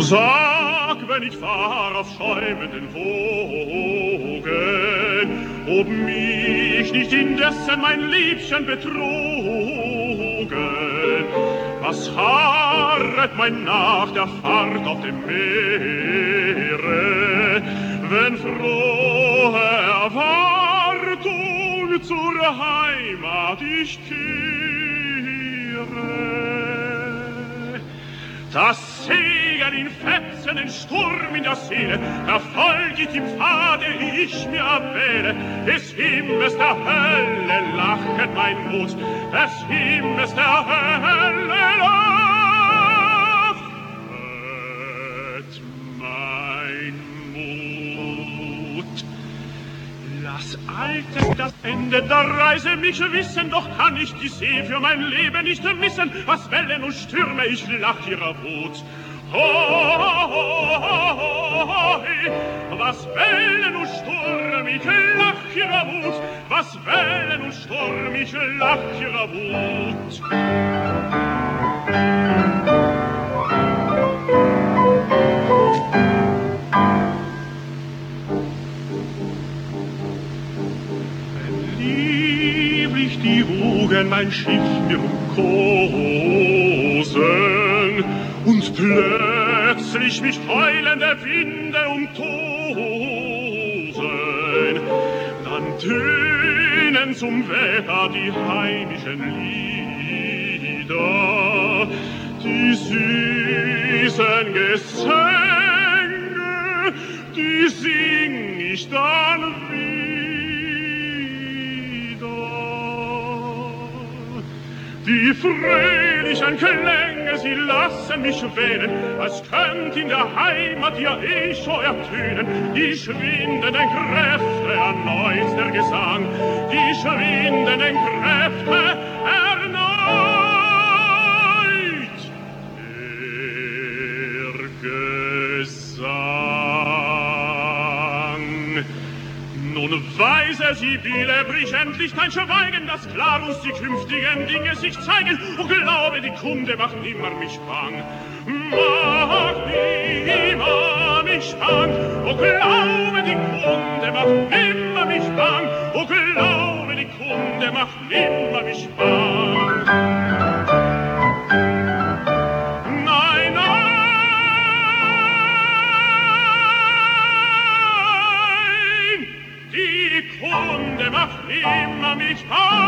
Sag, wenn ich fahr auf schäumenden Wogen, ob mich nicht indessen mein Liebchen betrogen. Was harret mein nach der Fahrt auf dem Meere, wenn frohe Erwartung zur Heimat ich kehre? Das Segel in Fetzen, den Sturm in der Seele, verfolget im Pfade, ich mir erwähle. Des Himmels der Hölle lachet mein Mut, des Himmels der Hölle lachet mein Mut. Lass Altes das Ende der Reise mich wissen, doch kann ich die See für mein Leben nicht missen. Was Wellen und Stürme, ich lach ihrer Wut. Ho, ho, ho, ho, hey. Was Wellen und Sturm, ich lach ihrer Wut. Was Wellen und Sturm, ich lach ihrer Wut. Die Wogen mein Schiff mir umkosen und plötzlich mich heulende Winde umtosen. Dann tönen zum Wetter die heimischen Lieder, die süßen Gesänge, die sing ich dann wieder. Die fröhlichen Klänge, sie lassen mich wählen, als könnt in der Heimat ihr Echo ertönen. Die schwindenden Kräfte erneut der Gesang, die schwindenden Kräfte erneut der Gesang. Nun weise sie, Bile, brich endlich dein Schweigen, dass klar uns die künftigen Dinge sich zeigen. O glaube, die Kunde macht immer mich bang. Macht immer mich bang. O glaube, die Kunde macht immer mich bang. O glaube, die Kunde macht immer mich bang. Kunde macht immer mich bang.